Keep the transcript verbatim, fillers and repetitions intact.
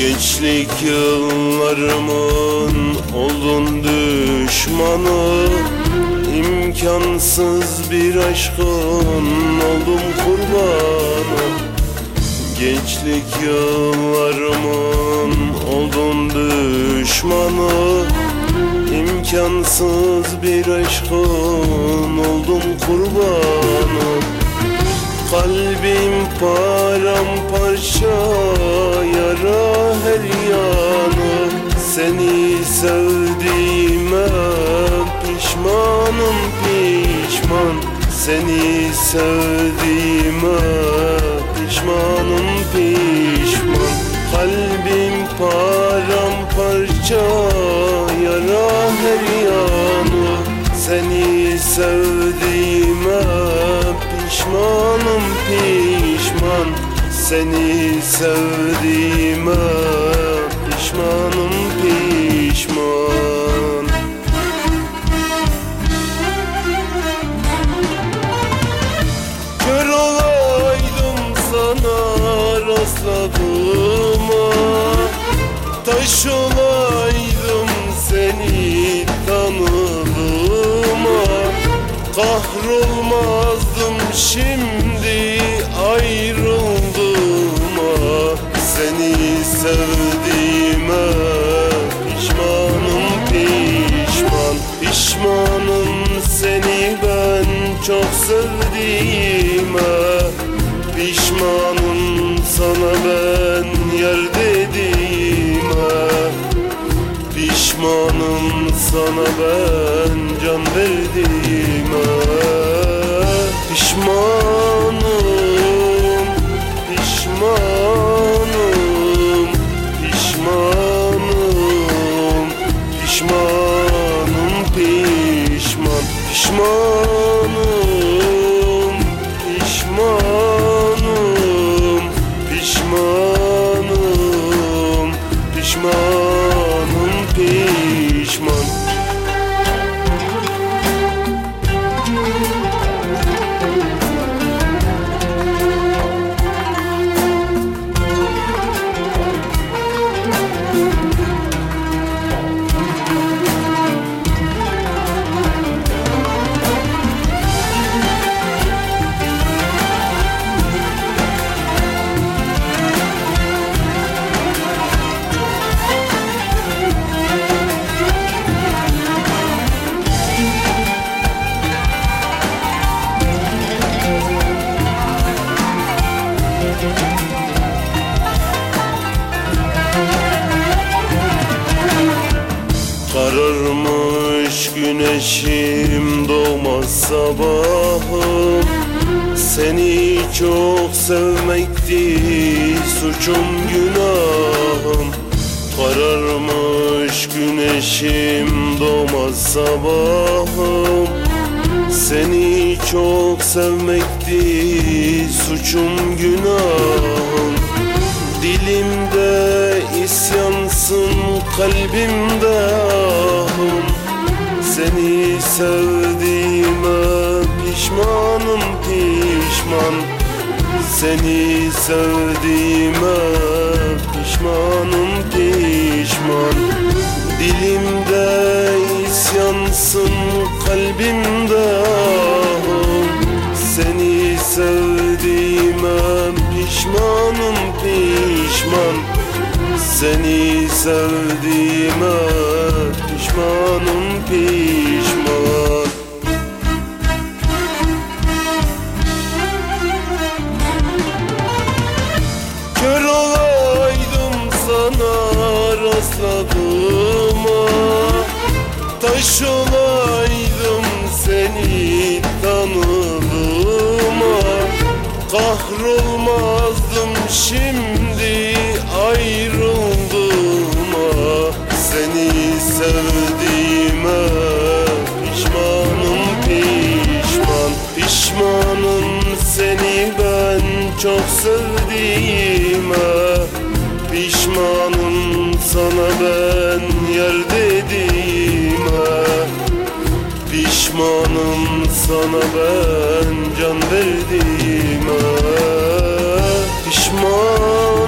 Gençlik yıllarımın oldun düşmanı, İmkansız bir aşkın oldum kurbanı. Gençlik yıllarımın oldun düşmanı, İmkansız bir aşkın oldum kurbanı. Kalbim paramparça, yara her yanı. Seni sevdiğime pişmanım pişman. Seni sevdiğime pişmanım pişman. Kalbim paramparça, yara her yanı. Seni sevdiğime pişmanım pişman. Seni sevdiğime pişmanım pişman. Kör olaydım sana rastladığıma, taş olaydım seni tanıdığıma. Kahrolmazdım şimdi ayrıldığıma. Seni sevdiğime pişmanım pişman. Pişmanım seni ben çok sevdiğime. Pişmanım sana ben yar dediğime. Pişmanım sana ben can verdiğime. Pişmanım, pişmanım, pişmanım, pişmanım pişman. Pişmanım, pişmanım, pişmanım, pişmanım pişman. Kararmış güneşim, doğmaz sabahım. Seni çok sevmekti suçum günahım. Kararmış güneşim, doğmaz sabahım. Seni çok sevmekti suçum günahım. Dilimde isyansın, kalbimde ahım. Seni sevdiğime pişmanım pişman. Seni sevdiğime pişmanım pişman. Dilimde isyansın, kalbimde ahım. Seni sevdiğime pişmanım pişman. Seni sevdiğime pişmanım pişman. Kör olaydım sana rastladığıma, taş olaydım seni tanıdığıma. Kahrolmazdım şimdi ayrıldığıma. Seni sevdiğime pişmanım pişman. Pişmanım seni ben çok sevdiğime. Pişmanım sana ben yar dediğime. Pişmanım sana ben can verdiğime. Pişman